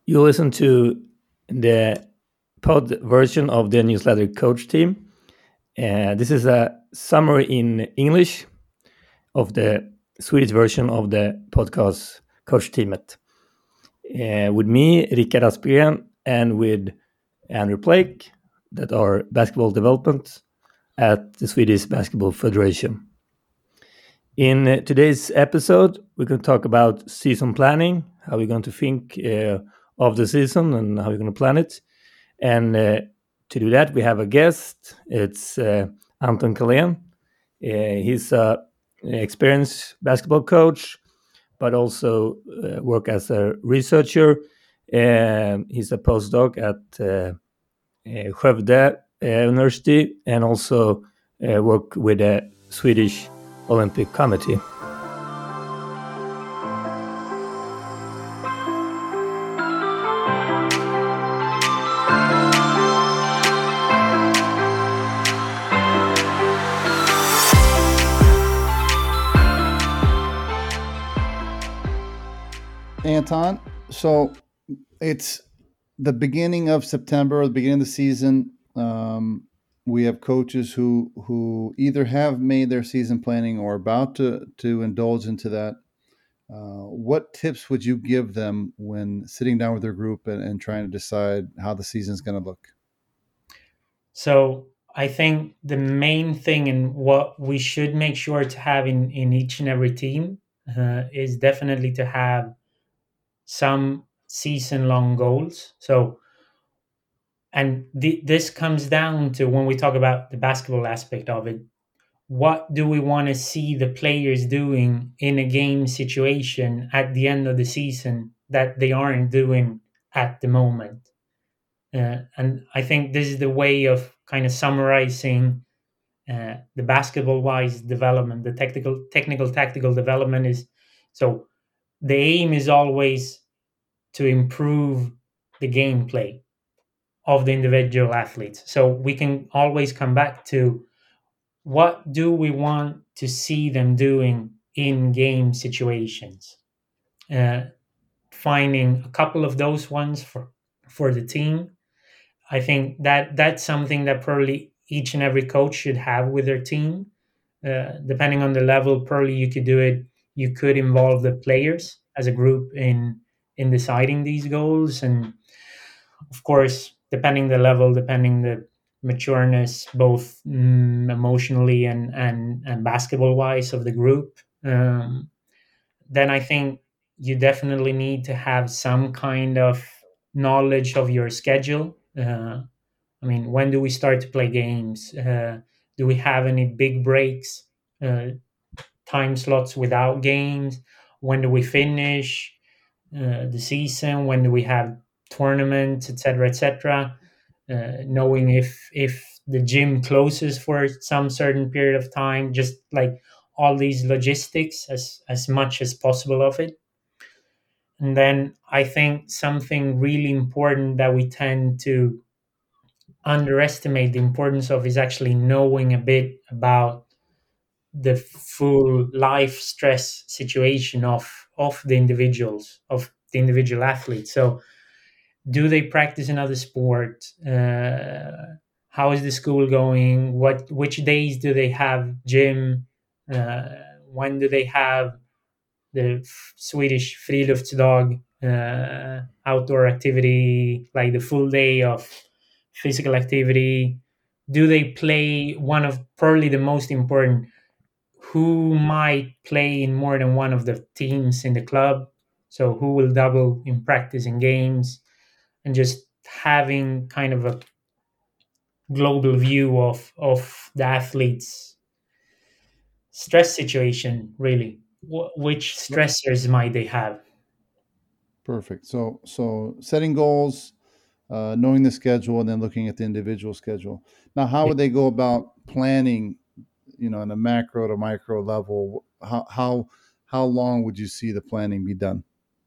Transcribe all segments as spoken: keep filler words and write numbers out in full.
You listen to the pod version of the newsletter Coach Team. Uh, this is a summary in English of the Swedish version of the podcast Coach Teamet. Uh, with me, Rickard Aspgren, and with Andrew Blake, that are basketball development at the Swedish Basketball Federation. In uh, today's episode, we're going to talk about season planning, how we're going to think uh, of the season and how we're going to plan it. And uh, to do that, we have a guest. It's uh, Anton Kalén. Uh, he's an experienced basketball coach, but also uh, work as a researcher. Um, he's a postdoc at uh, uh, Skövde uh, University and also uh, work with the Swedish Olympic Committee. Anton, so it's the beginning of September, the beginning of the season. Um, we have coaches who who either have made their season planning or about to to indulge into that. Uh, what tips would you give them when sitting down with their group and, and trying to decide how the season is going to look? So I think the main thing and what we should make sure to have in, in each and every team uh, is definitely to have some season long goals. So, and th- this comes down to when we talk about the basketball aspect of it. What do we want to see the players doing in a game situation at the end of the season that they aren't doing at the moment? Uh, and I think this is the way of kind of summarizing uh, the basketball wise development, the technical, technical, tactical development is so the aim is always to improve the gameplay of the individual athletes. So we can always come back to what do we want to see them doing in game situations. Uh, Finding a couple of those ones for for the team, I think that that's something that probably each and every coach should have with their team. Uh, depending on the level, probably you could do it. You could involve the players as a group in in deciding these goals, and of course, depending the level, depending the matureness, both mm, emotionally and and and basketball wise of the group, um, then I think you definitely need to have some kind of knowledge of your schedule. Uh, I mean, when do we start to play games? Uh, do we have any big breaks, uh, time slots without games? When do we finish uh, the season? When do we have tournaments, et cetera, et cetera? Uh, knowing if if the gym closes for some certain period of time, just like all these logistics as as much as possible of it. And then I think something really important that we tend to underestimate the importance of is actually knowing a bit about the full life stress situation of of the individuals of the individual athletes. So do they practice another sport? Uh, how is the school going? What which days do they have gym? Uh, when do they have the f- Swedish friluftsdag, uh, outdoor activity, like the full day of physical activity? Do they play one of probably the most important? Who might play in more than one of the teams in the club? So who will double in practice in games? And just having kind of a global view of of the athletes stress situation, really. Wh- which stressors might they have? Perfect. So so setting goals, uh, knowing the schedule, and then looking at the individual schedule. Now, how Yeah. would they go about planning? You know, on a macro to micro level, how how how long would you see the planning be done?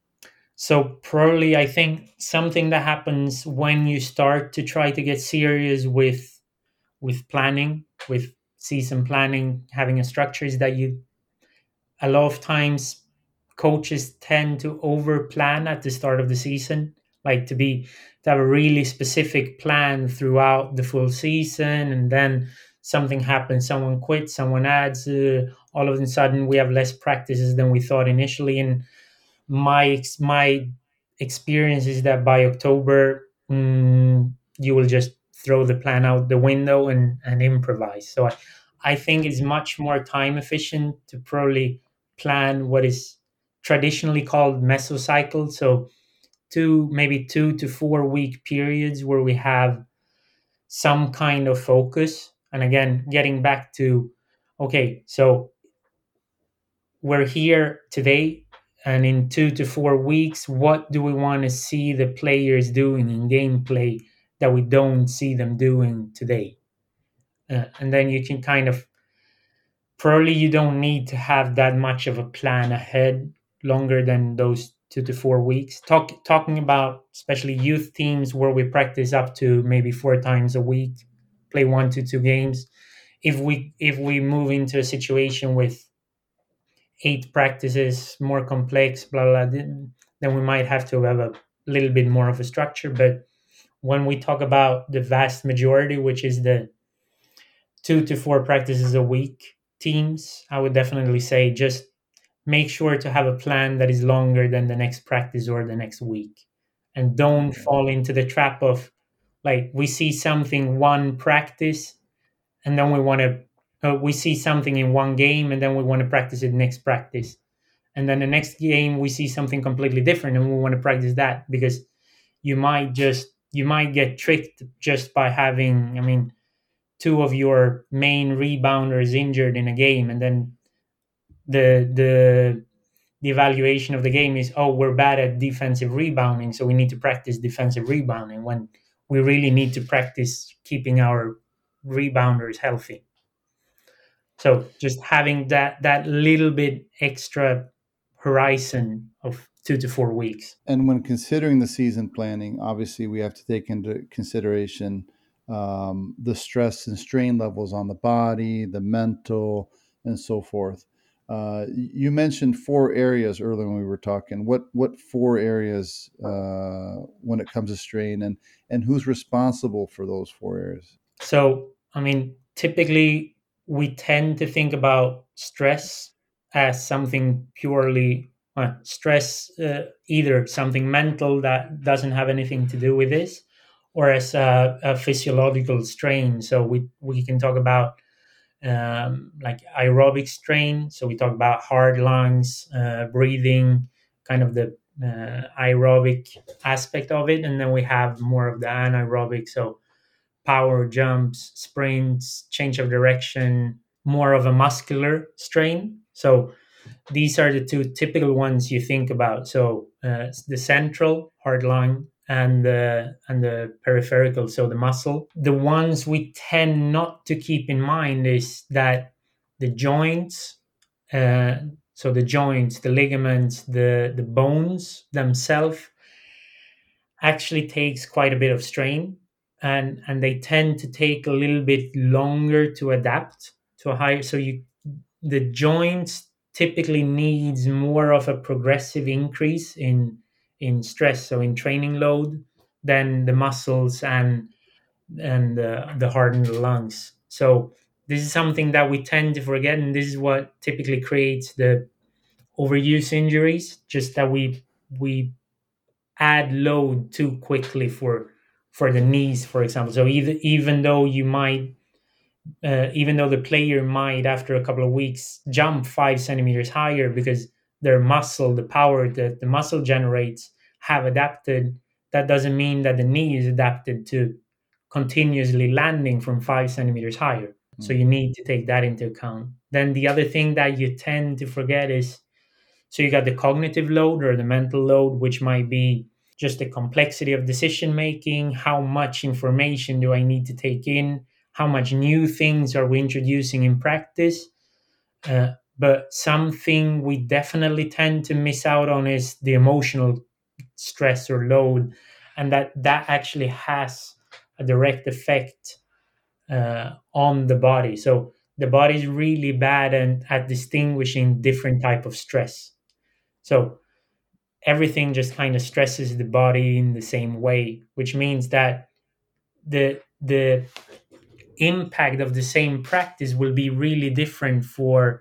So probably I think something that happens when you start to try to get serious with with planning, with season planning, having a structure is that you a lot of times coaches tend to over plan at the start of the season. like to be to have a really specific plan throughout the full season, and then something happens, someone quits, someone adds, uh, all of a sudden we have less practices than we thought initially. And my ex- my experience is that by October, mm, you will just throw the plan out the window and, and improvise. So I, I think it's much more time efficient to probably plan what is traditionally called mesocycle. So two, maybe two to four week periods where we have some kind of focus. And again, getting back to, okay, so we're here today, and in two to four weeks, what do we want to see the players doing in gameplay that we don't see them doing today? Uh, and then you can kind of, probably you don't need to have that much of a plan ahead longer than those two to four weeks. Talk, talking about especially youth teams where we practice up to maybe four times a week, play one to two games. If we if we move into a situation with eight practices, more complex, blah blah, then then we might have to have a little bit more of a structure. But when we talk about the vast majority, which is the two to four practices a week teams, I would definitely say just make sure to have a plan that is longer than the next practice or the next week. And don't fall into the trap of, like, we see something one practice and then we want to uh, we see something in one game and then we want to practice it next practice, and then the next game we see something completely different and we want to practice that, because you might just you might get tricked just by having, I mean, two of your main rebounders injured in a game, and then the the the evaluation of the game is, oh, we're bad at defensive rebounding, so we need to practice defensive rebounding, when we really need to practice keeping our rebounders healthy. So just having that that little bit extra horizon of two to four weeks. And when considering the season planning, obviously we have to take into consideration um, the stress and strain levels on the body, the mental, and so forth. Uh, you mentioned four areas earlier when we were talking. What what four areas uh, when it comes to strain, and and who's responsible for those four areas? So, I mean, typically we tend to think about stress as something purely uh, stress, uh, either something mental that doesn't have anything to do with this, or as a, a physiological strain. So we we can talk about um, like aerobic strain. So we talk about hard lungs, uh, breathing, kind of the uh, aerobic aspect of it, and then we have more of the anaerobic. So power jumps, sprints, change of direction, more of a muscular strain. So these are the two typical ones you think about. So uh, the central hard lung and the and the peripheral, so the muscle. The ones we tend not to keep in mind is that the joints, uh, so the joints, the ligaments, the the bones themselves actually takes quite a bit of strain, and and they tend to take a little bit longer to adapt to a higher, so you the joints typically needs more of a progressive increase in in stress, so in training load, than the muscles and and uh, the heart and the lungs. So this is something that we tend to forget, and this is what typically creates the overuse injuries, just that we we add load too quickly for for the knees, for example. So even even though you might uh, even though the player might after a couple of weeks jump five centimeters higher because their muscle, the power that the muscle generates, have adapted, that doesn't mean that the knee is adapted to continuously landing from five centimeters higher. So you need to take that into account. Then the other thing that you tend to forget is, so you got the cognitive load or the mental load, which might be just the complexity of decision making. How much information do I need to take in? How much new things are we introducing in practice? Uh, but something we definitely tend to miss out on is the emotional stress or load, and that that actually has a direct effect uh, on the body. So the body is really bad and at distinguishing different type of stress. So everything just kind of stresses the body in the same way, which means that the the impact of the same practice will be really different for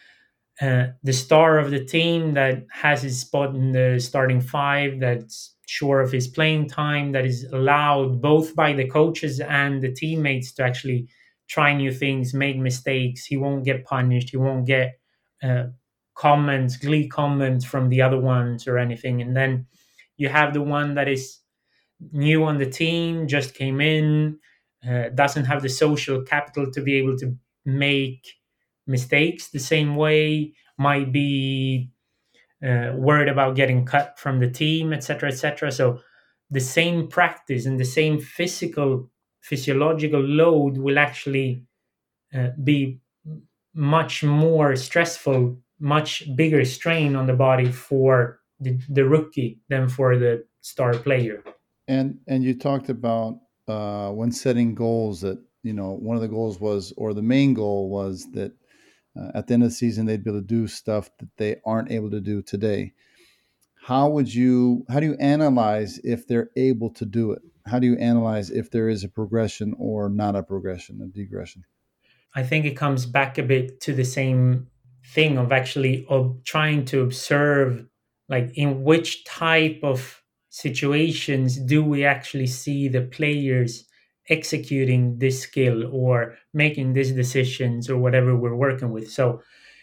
uh, the star of the team that has his spot in the starting five, that's sure of his playing time, that is allowed both by the coaches and the teammates to actually try new things, make mistakes. He won't get punished. He won't get uh, comments, glee comments from the other ones or anything. And then you have the one that is new on the team, just came in, uh, doesn't have the social capital to be able to make mistakes the same way, might be uh, worried about getting cut from the team, et cetera, et cetera. So the same practice and the same physical, physiological load will actually uh, be much more stressful, much bigger strain on the body for the, the rookie than for the star player. And and you talked about uh, when setting goals that, you know, one of the goals was, or the main goal was that uh, at the end of the season they'd be able to do stuff that they aren't able to do today. How would you how do you analyze if they're able to do it? How do you analyze if there is a progression or not a progression, a degression? I think it comes back a bit to the same thing of actually of trying to observe, like, in which type of situations do we actually see the players executing this skill or making these decisions or whatever we're working with. So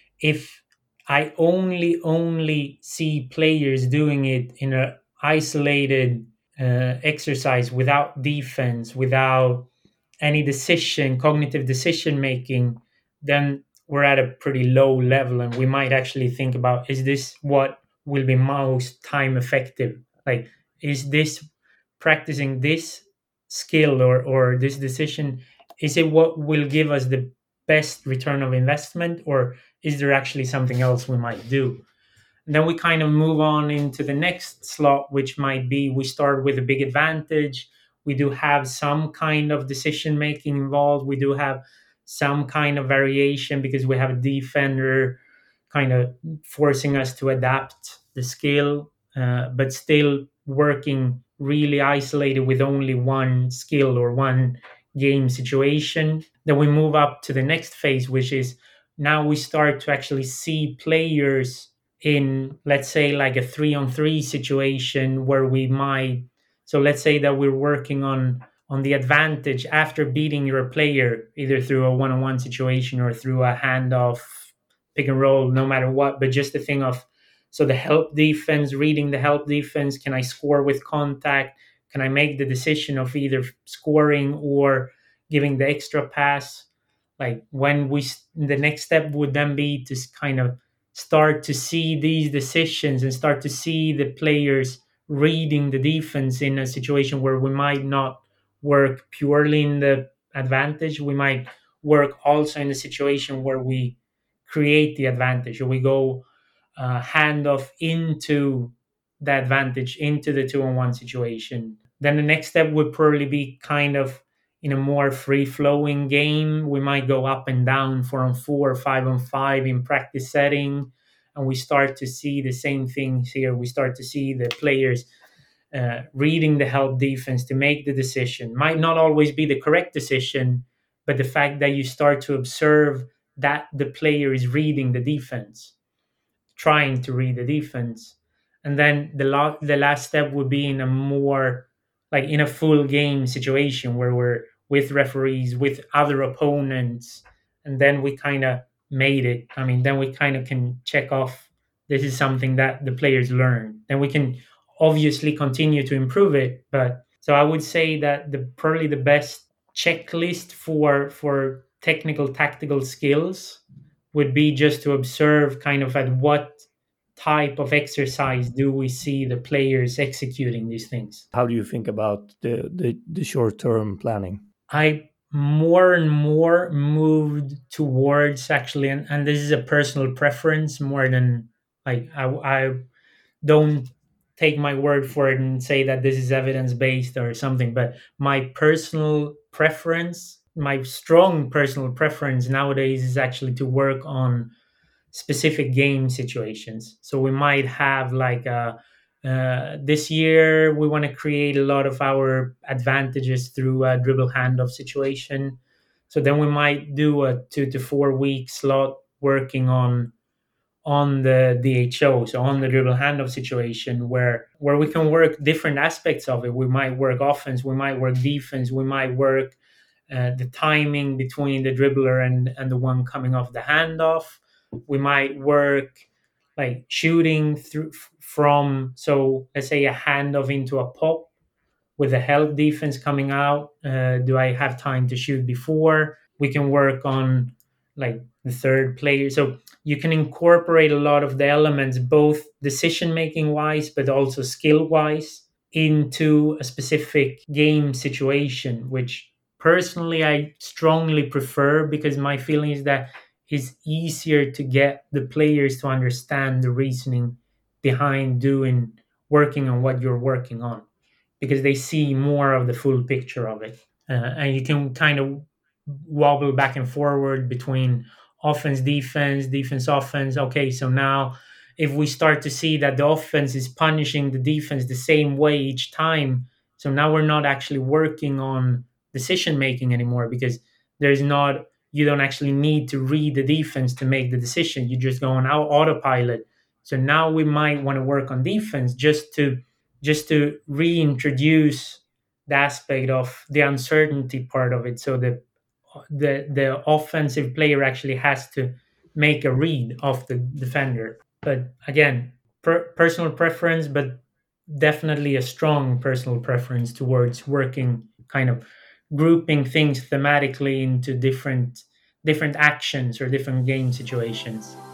if I only only see players doing it in a isolated uh, exercise without defense, without any decision, cognitive decision making, then we're at a pretty low level, and we might actually think about, is this what will be most time effective? Like, is this practicing this skill or or this decision, is it what will give us the best return of investment, or is there actually something else we might do? And then we kind of move on into the next slot, which might be we start with a big advantage. We do have some kind of decision making involved. We do have some kind of variation because we have a defender kind of forcing us to adapt the skill, uh, but still working really isolated with only one skill or one game situation. Then we move up to the next phase, which is now we start to actually see players in, let's say, like a three on three situation where we might, so let's say that we're working on on the advantage after beating your player either through a one-on-one situation or through a handoff, pick and roll, no matter what, but just the thing of, so the help defense, reading the help defense, can I score with contact, can I make the decision of either scoring or giving the extra pass? Like, when we, the next step would then be to kind of start to see these decisions and start to see the players reading the defense in a situation where we might not work purely in the advantage. We might work also in a situation where we create the advantage, or we go uh, handoff into the advantage, into the two on one situation. Then the next step would probably be kind of in a more free flowing game. We might go up and down, four on four, five on five in practice setting. And we start to see the same things here. We start to see the players uh, reading the help defense to make the decision. Might not always be the correct decision, but the fact that you start to observe that the player is reading the defense, trying to read the defense. And then the la- the last step would be in a more, like, in a full game situation where we're with referees, with other opponents, and then we kind of made it. I mean, then we kind of can check off, this is something that the players learn. Then we can obviously continue to improve it. But so I would say that the probably the best checklist for for technical tactical skills would be just to observe kind of at what type of exercise do we see the players executing these things. How do you think about the, the, the short term planning? I more and more moved towards actually, and, and this is a personal preference more than, like, I, I don't take my word for it and say that this is evidence based or something, but my personal preference, my strong personal preference nowadays is actually to work on specific game situations. So we might have like a Uh, this year, we want to create a lot of our advantages through a dribble handoff situation. So then we might do a two to four week slot working on on the D H O, so on the dribble handoff situation, where where we can work different aspects of it. We might work offense, we might work defense, we might work uh, the timing between the dribbler and and the one coming off the handoff. We might work like shooting through from, so let's say a handoff into a pop with a help defense coming out. Uh, do I have time to shoot before? We can work on like the third player. So you can incorporate a lot of the elements, both decision making wise, but also skill wise, into a specific game situation, which personally I strongly prefer, because my feeling is that it's easier to get the players to understand the reasoning behind doing working on what you're working on, because they see more of the full picture of it. Uh, and you can kind of wobble back and forward between offense, defense, defense, offense. Okay, so now if we start to see that the offense is punishing the defense the same way each time, so now we're not actually working on decision making anymore, because there's not, you don't actually need to read the defense to make the decision. You just go on autopilot. So now we might want to work on defense just to just to reintroduce the aspect of the uncertainty part of it, so the the the offensive player actually has to make a read of the defender. But again, per, personal preference, but definitely a strong personal preference towards working, kind of grouping things thematically into different different actions or different game situations.